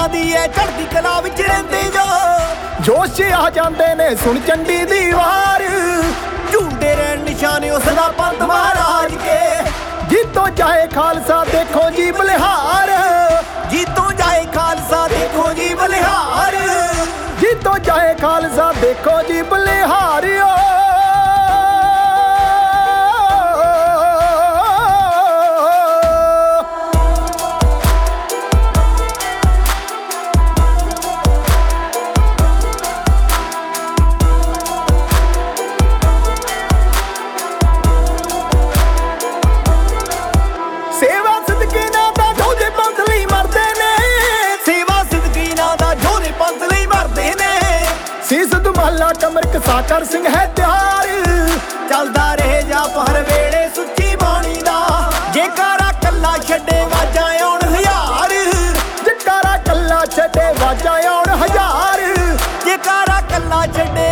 ਉਹਨਾਂ ਦੀ ਐ ਚੜ੍ਹਦੀ ਕਲਾ ਵਿੱਚ ਰਹਿੰਦੇ ਜੋ ਜੋਸ਼ ਆ ਜਾਂਦੇ ਨੇ ਸੁਣ ਚੰਡੀ ਦੀ ਵਾਰ ਝੂੰਡੇ ਰਹਿਣ ਨਿਸ਼ਾਨੇ ਉਸ ਦਾ ਪੰਥ ਮਹਾਰਾਜ ਕੇ ਜੀਤੋ ਜਾਏ ਖਾਲਸਾ ਦੇਖੋ ਜੀ ਬਲਿਹਾਰ ਜੀਤੋ ਜਾਏ ਖਾਲਸਾ ਦੇਖੋ ਜੀ ਬਲਿਹਾਰ ਜੀਤੋ ਜਾਏ ਖਾਲਸਾ ਦੇਖੋ ਜੀ ਬਲਿਹਾਰ ਸੇਵਾ ਸਿਦਕੀ ਨਾ ਦਾ ਜੋਧੇ ਪੰਥ ਲਈ ਮਰਦੇ ਨੇ ਸੇਵਾ ਸਿਦਕੀ ਨਾ ਦਾ ਜੋਧੇ ਪੰਥ ਲਈ ਮਰਦੇ ਨੇ ਸੀਸ ਦੁਮਾਲਾ ਕਮਰ ਕਸਾ ਕਰ ਸਿੰਘ ਹੈ ਤਿਆਰ ਚੱਲਦਾ ਰਹੇ ਜਾਪ ਹਰ ਵੇਲੇ ਸੁੱਚੀ ਬਾਣੀ ਦਾ ਜੇਕਾਰਾ ਕੱਲਾ ਛੱਡੇ ਵਾਜਾਂ ਆਉਣ ਹਜ਼ਾਰ ਜਕਾਰਾ ਕੱਲਾ ਛੱਡੇ ਵਾਜਾਂ ਆਉਣ ਹਜ਼ਾਰ ਜੇਕਾਰਾ ਕੱਲਾ ਛੱਡੇ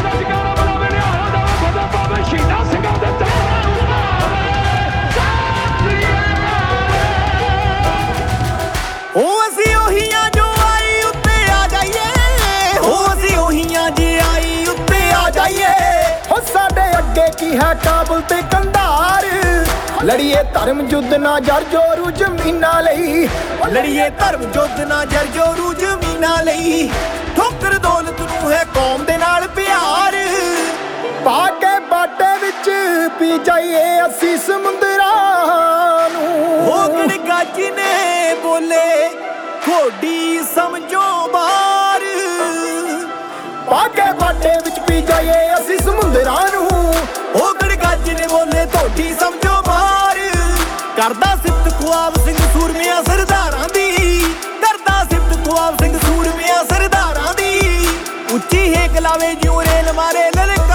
ਉਹ ਅਸੀਂ ਉਹੀ ਜੋ ਆਈ ਉੱਤੇ ਆ ਜਾਈਏ ਉਹ ਅਸੀਂ ਉਹੀ ਜੇ ਆਈ ਉੱਤੇ ਆ ਜਾਈਏ ਹੋ ਸਾਡੇ ਅੱਗੇ ਕੀ ਹੈ ਕਾਬਲ ਤੇ ਕੰਧਾਰ ਲੜੀਏ ਧਰਮ ਯੁੱਧ ਨਾ ਜਰ ਜੋਰੂ ਜ਼ਮੀਨਾਂ ਲਈ ਲੜੀਏ ਧਰਮ ਯੁੱਧ ਨਾ ਜਰ ਜੋਰੂ ਜ਼ਮੀਨਾਂ ਲਈ ਠੋਕਰ ਦੌਲਤ ਨੂੰ ਹੈ ਕੌਮ ਦੇ ਨਾਲ ਪਿਆਰ ਪਾ ਕੇ ਬਾਟੇ ਵਿੱਚ ਪੀ ਜਾਈਏ ਅਸੀਂ ਸਮੁੰਦਰਾਂ ਨੂੰ ਹੋਕੜ ਗੱਜ ਨੇ ਬੋਲੇ ਥੋੜੀ ਸਮਝੋ ਬਾਰ ਪਾ ਕੇ ਬਾਟੇ ਵਿੱਚ ਪੀ ਜਾਈਏ ਅਸੀਂ ਸਮੁੰਦਰਾਂ ਨੂੰ ਹੋਕੜ ਗੱਜ ਨੇ ਬੋਲੇ ਥੋੜੀ ਸਮਝੋ ਬਾਰ ਕਰਦਾ ਸਿਫਤ ਖੁਆਬ ਸਿੰਘ ਸੂਰਮਿਆਂ ਸਰਦਾਰਾਂ ਦੀ ਕਰਦਾ ਸਿਫਤ ਖੁਆਬ ਸਿੰਘ ਸੂਰਮਿਆਂ ਸਰਦਾਰਾਂ ਦੀ ਉੱਚੀ ਹੇਕ ਲਾਵੇ ਜਿਉਂ ਰੇਲ ਮਾਰੇ ਲਲਕ